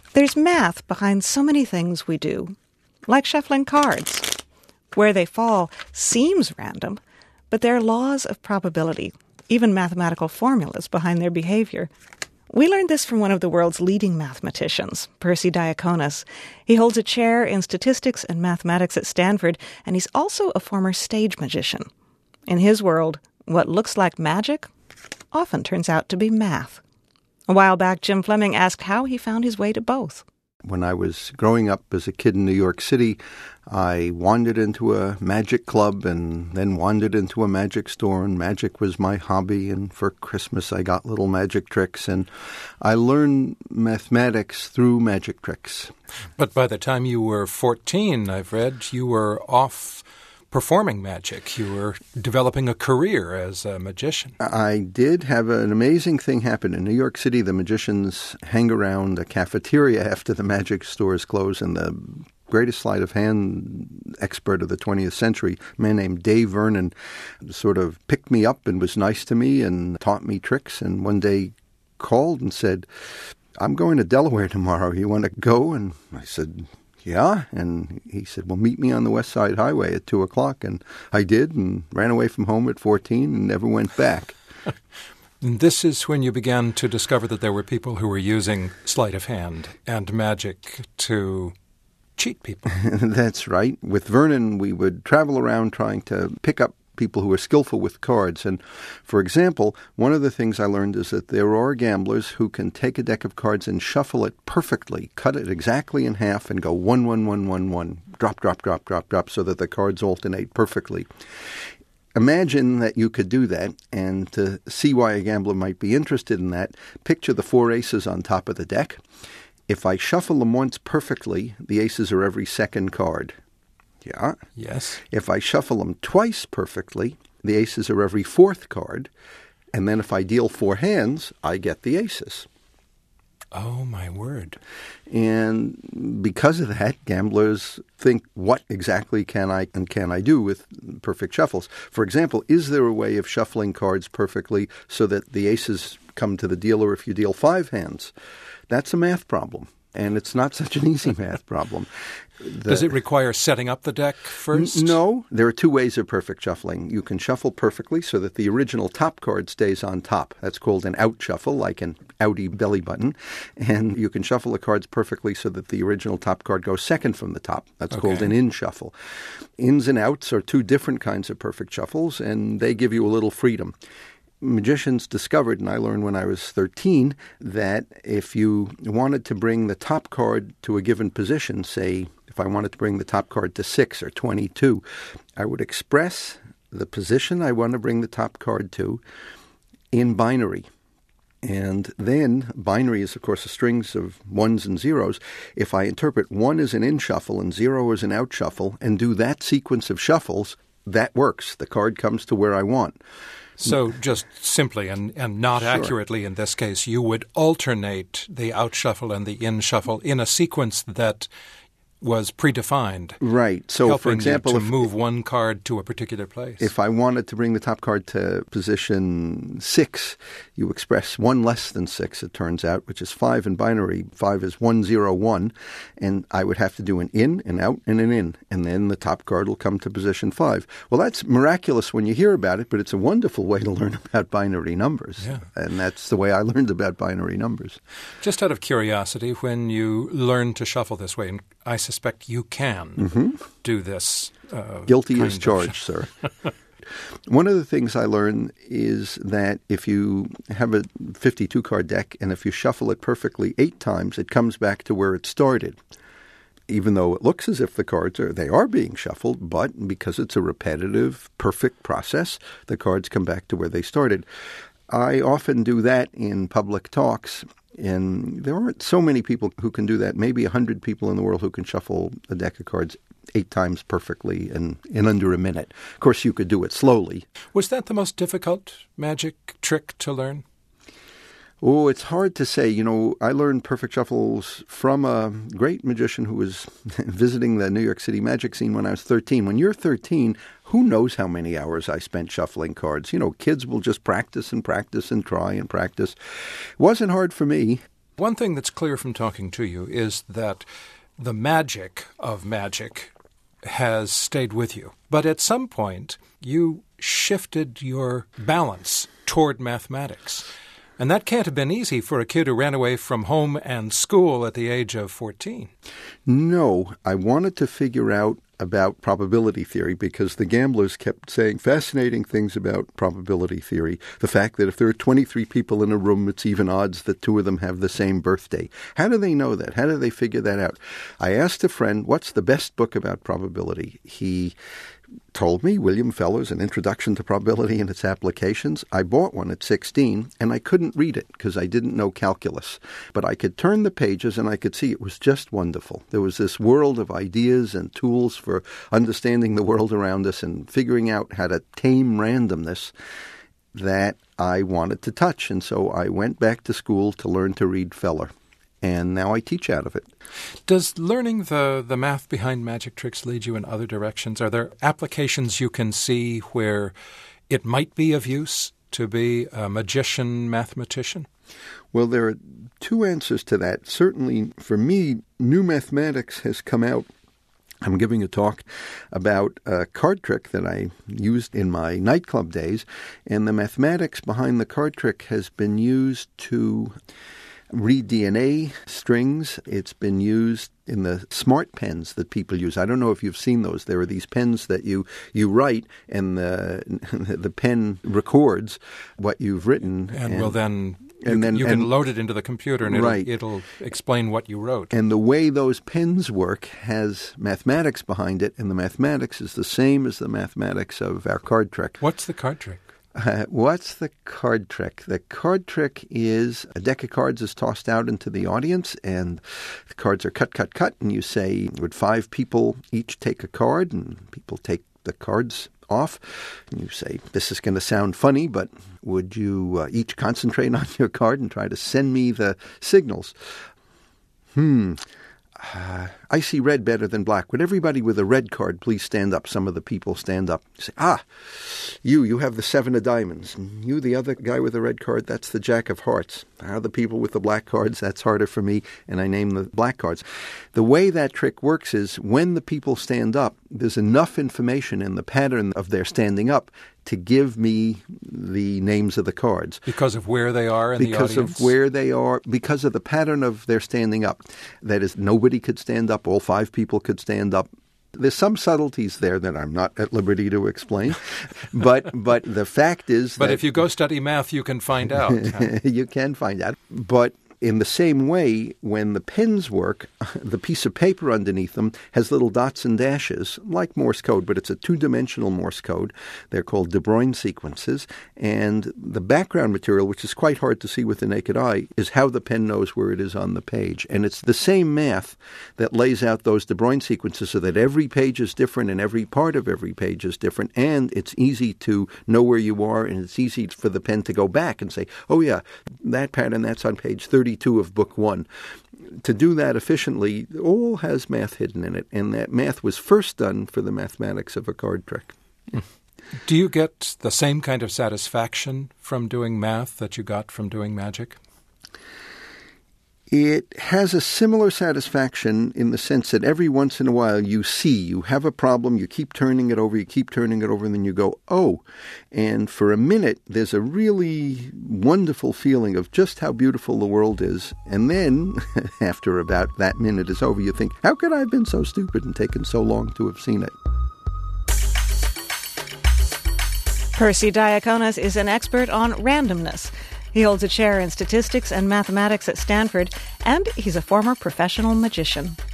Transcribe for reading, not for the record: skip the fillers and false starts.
There's math behind so many things we do, like shuffling cards. Where they fall seems random, but there are laws of probability, even mathematical formulas behind their behavior. We learned this from one of the world's leading mathematicians, Percy Diaconis. He holds a chair in statistics and mathematics at Stanford, and he's also a former stage magician. In his world, what looks like magic often turns out to be math. A while back, Jim Fleming asked how he found his way to both. When I was growing up as a kid in New York City, I wandered into a magic club and then wandered into a magic store, and magic was my hobby. And for Christmas, I got little magic tricks, and I learned mathematics through magic tricks. But by the time you were 14, I've read, you were off performing magic. You were developing a career as a magician. I did have an amazing thing happen. In New York City, the magicians hang around a cafeteria after the magic stores close, and the greatest sleight of hand expert of the 20th century, a man named Dave Vernon, sort of picked me up and was nice to me and taught me tricks, and one day called and said, "I'm going to Delaware tomorrow. You want to go?" And I said, "Yeah." And he said, "Well, meet me on the West Side Highway at 2 o'clock. And I did, and ran away from home at 14 and never went back. And this is when you began to discover that there were people who were using sleight of hand and magic to cheat people. That's right. With Vernon, we would travel around trying to pick up people who are skillful with cards. And, for example, one of the things I learned is that there are gamblers who can take a deck of cards and shuffle it perfectly, cut it exactly in half, and go 1, 1, 1, 1, 1, drop, drop, drop, drop, drop, so that the cards alternate perfectly. Imagine that you could do that, and to see why a gambler might be interested in that, picture the 4 aces on top of the deck. If I shuffle them once perfectly, the aces are every second card. Yeah. Yes. If I shuffle them twice perfectly, the aces are every 4th card. And then if I deal 4 hands, I get the aces. Oh, my word. And because of that, gamblers think, what exactly can I do with perfect shuffles? For example, is there a way of shuffling cards perfectly so that the aces come to the dealer if you deal 5 hands? That's a math problem. And it's not such an easy math problem. Does it require setting up the deck first? No. There are 2 ways of perfect shuffling. You can shuffle perfectly so that the original top card stays on top. That's called an out shuffle, like an Audi belly button. And you can shuffle the cards perfectly so that the original top card goes second from the top. That's called an in shuffle. Ins and outs are 2 different kinds of perfect shuffles, and they give you a little freedom. Magicians discovered, and I learned when I was 13, that if you wanted to bring the top card to a given position, say if I wanted to bring the top card to 6 or 22, I would express the position I want to bring the top card to in binary. And then binary is, of course, the strings of 1s and 0s. If I interpret 1 as an in shuffle and 0 as an out shuffle and do that sequence of shuffles, that works. The card comes to where I want. So just simply and not accurately in this case, you would alternate the out shuffle and the in shuffle in a sequence that was predefined. Right. So, for example, to move one card to a particular place. If I wanted to bring the top card to position 6, you express 1 less than 6, it turns out, which is 5 in binary. 5 is 1, 0, 1. And I would have to do an in, an out, and an in. And then the top card will come to position 5. Well, that's miraculous when you hear about it, but it's a wonderful way to learn about binary numbers. Yeah. And that's the way I learned about binary numbers. Just out of curiosity, when you learn to shuffle this way, and I suspect you can do this. Guilty as charged, sir. One of the things I learned is that if you have a 52-card deck and if you shuffle it perfectly 8 times, it comes back to where it started. Even though it looks as if the cards are being shuffled, but because it's a repetitive, perfect process, the cards come back to where they started. I often do that in public talks. And there aren't so many people who can do that. Maybe 100 people in the world who can shuffle a deck of cards 8 times perfectly in under a minute. Of course, you could do it slowly. Was that the most difficult magic trick to learn? Oh, it's hard to say. You know, I learned perfect shuffles from a great magician who was visiting the New York City magic scene when I was 13. When you're 13, who knows how many hours I spent shuffling cards? You know, kids will just practice and practice and try and practice. It wasn't hard for me. One thing that's clear from talking to you is that the magic of magic has stayed with you. But at some point, you shifted your balance toward mathematics. And that can't have been easy for a kid who ran away from home and school at the age of 14. No, I wanted to figure out about probability theory because the gamblers kept saying fascinating things about probability theory. The fact that if there are 23 people in a room, it's even odds that 2 of them have the same birthday. How do they know that? How do they figure that out? I asked a friend, what's the best book about probability? He told me, William Fellowes, An Introduction to Probability and Its Applications. I bought one at 16, and I couldn't read it because I didn't know calculus. But I could turn the pages, and I could see it was just wonderful. There was this world of ideas and tools for understanding the world around us and figuring out how to tame randomness that I wanted to touch. And so I went back to school to learn to read Feller. And now I teach out of it. Does learning the math behind magic tricks lead you in other directions? Are there applications you can see where it might be of use to be a magician, mathematician? Well, there are 2 answers to that. Certainly, for me, new mathematics has come out. I'm giving a talk about a card trick that I used in my nightclub days, and the mathematics behind the card trick has been used to read DNA strings. It's been used in the smart pens that people use. I don't know if you've seen those. There are these pens that you write, and the pen records what you've written. And will then... You can load it into the computer and it'll explain what you wrote. And the way those pens work has mathematics behind it, and the mathematics is the same as the mathematics of our card trick. What's the card trick? What's the card trick? The card trick is a deck of cards is tossed out into the audience, and the cards are cut, and you say, would 5 people each take a card? And people take the cards off, and you say, this is going to sound funny, but would you each concentrate on your card and try to send me the signals? I see red better than black. Would everybody with a red card please stand up? Some of the people stand up. You say, you have the 7 of diamonds. And you, the other guy with the red card, that's the Jack of hearts. The people with the black cards, that's harder for me, and I name the black cards. The way that trick works is when the people stand up, there's enough information in the pattern of their standing up to give me the names of the cards. Because of where they are in the audience? Because of where they are, because of the pattern of their standing up. That is, nobody could stand up, all 5 people could stand up. There's some subtleties there that I'm not at liberty to explain, but the fact is But if you go study math, you can find out. You can find out. But in the same way, when the pens work, the piece of paper underneath them has little dots and dashes, like Morse code, but it's a 2-dimensional Morse code. They're called De Bruyne sequences. And the background material, which is quite hard to see with the naked eye, is how the pen knows where it is on the page. And it's the same math that lays out those De Bruyne sequences so that every page is different and every part of every page is different. And it's easy to know where you are, and it's easy for the pen to go back and say, oh yeah, that pattern, that's on page 32 of book 1. To do that efficiently, all has math hidden in it, and that math was first done for the mathematics of a card trick. Do you get the same kind of satisfaction from doing math that you got from doing magic? It has a similar satisfaction in the sense that every once in a while you have a problem, you keep turning it over, and then you go, oh. And for a minute, there's a really wonderful feeling of just how beautiful the world is. And then, after about that minute is over, you think, how could I have been so stupid and taken so long to have seen it? Percy Diaconis is an expert on randomness. He holds a chair in statistics and mathematics at Stanford, and he's a former professional magician.